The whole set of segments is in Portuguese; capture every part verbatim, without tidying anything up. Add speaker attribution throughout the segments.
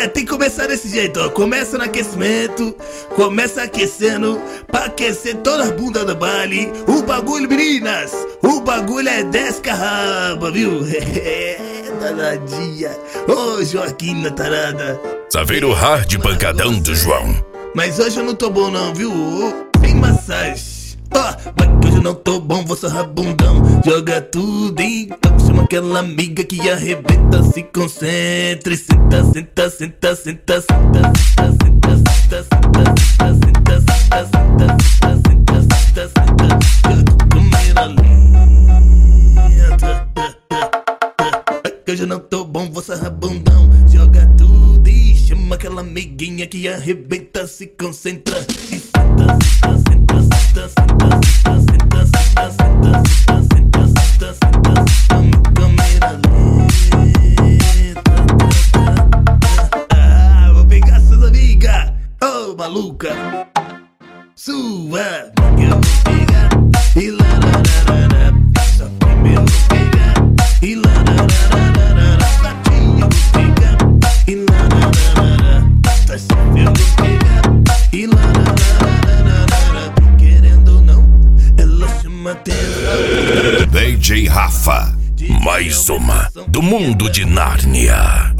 Speaker 1: É, tem que começar desse jeito, ó. Começa no aquecimento, começa aquecendo, pra aquecer toda a bunda do baile. O bagulho, meninas, o bagulho é descarraba, viu? É, danadinha. Ô, Joaquina tarada.
Speaker 2: Saveiro hard pancadão do João.
Speaker 1: Mas hoje eu não tô bom não, viu? Sem massagem. Ó, oh, vai que hoje eu não tô bom, vou sarrar bundão. Joga tudo então, chama aquela amiga que arrebenta. Se concentre, senta, senta, senta, senta, senta, senta, senta, senta, senta, senta, senta, senta, senta, senta, senta, senta, câmera lenta. Que hoje eu não tô bom, vou sarrar bundão. Joga tudo e chama aquela amiguinha que arrebenta. Se concentra e senta, senta, senta, senta, senta, senta, senta, senta, senta, senta, senta, senta, câmera lenta. Ah, vou pegar suas amigas, ô maluca. Sua que eu vou pegar e lá lá lá lá. Só primeiro eu vou pegar e lá lá lá lá lá. Batinha eu vou pegar e lá lá lá lá. Tá sempre eu vou pegar e lá lá lá lá lá. Querendo ou não, ela chama atenção.
Speaker 2: D J Rafa, mais uma do mundo de Nárnia.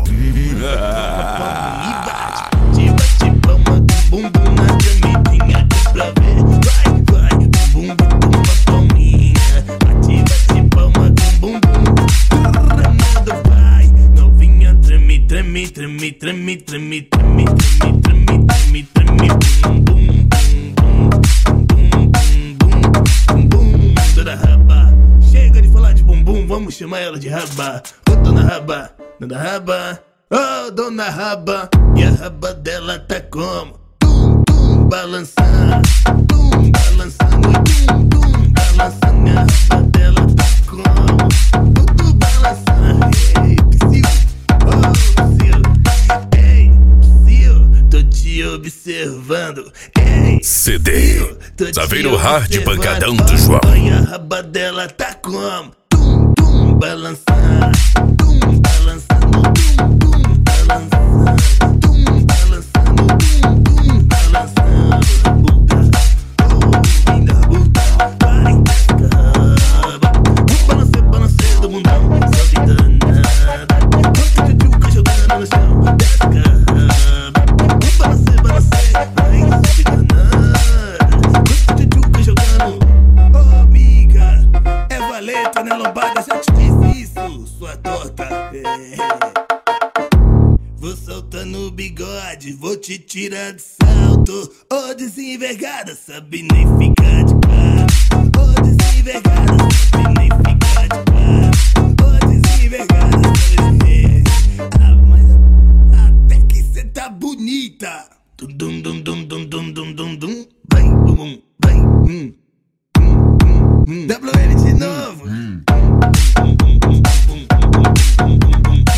Speaker 1: Bate palma com bumbum na camidinha pra ver. Vai, vai, bumbum com uma palminha. Bate, bate palma com bumbum. Tremendo vai, novinha treme, treme, treme, treme, treme, treme, treme, treme, treme, treme, bum, bum, bum, bum, bum, bum, bum, bum, toda raba. Chega de falar de bumbum, vamos chamar ela de raba. Ô dona raba, dona raba. Oh, dona raba, e a raba dela tá como? Tum, tum, balançando, tum, balançando, tum, tum, balançando. E a raba dela tá como? Tum, tum, balançando. Ei, psiu, oh, psiu, ei, psiu, tô te observando. Ei,
Speaker 2: C D, Saveiro hard pancadão do João.
Speaker 1: E a raba dela tá como? Tum, tum, balançando, tum, balançando, tum, tum. Balançando, tum, balançando, tum, tum, balançando. Buga, oh, linda buga, vai, descaba. Um balanceio, balanceio do mundão, sobe danada. Quanto de tchuca jogando no chão, descaba. Um balanceio, balanceio, vai, sobe danada. Quanto de tchuca jogando, oh, amiga. É valeta, né, lombada, já te disse isso, sua torta. É. Vou soltando o bigode, vou te tirar de salto. Ô oh, desenvergada, sabe nem ficar de cara. Ô oh, desenvergada, sabe nem ficar de cara. Ô oh, desenvergada, sabe. Ah, mas até que cê tá bonita. Dum dum dum dum dum dum dum dum dum. Vai, bum bum, vai, hum, hum, hum, hum. W L de novo. Hum. Bum bum bum bum bum bum bum bum bum bum.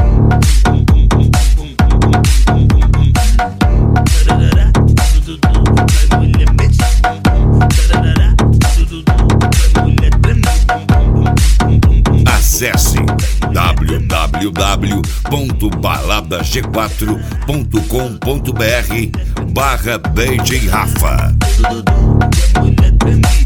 Speaker 2: Acesse w w w ponto balada g quatro ponto com ponto b r barra D J Rafa.